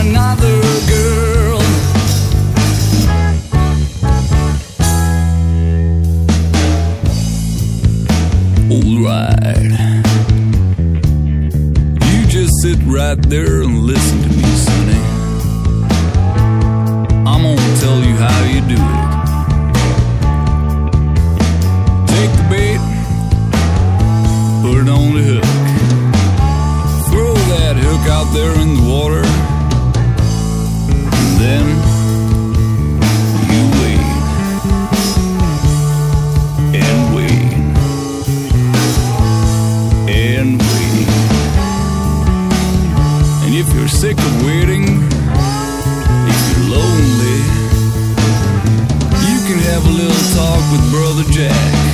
another girl. Alright, you just sit right there and listen to me, sonny. I'm gonna tell you how you do it. Take the bait, put it on the hook. Throw that hook out there in the water, and then you wait and wait and wait. And if you're sick of waiting, if you're lonely, you can have a little talk with Brother Jack.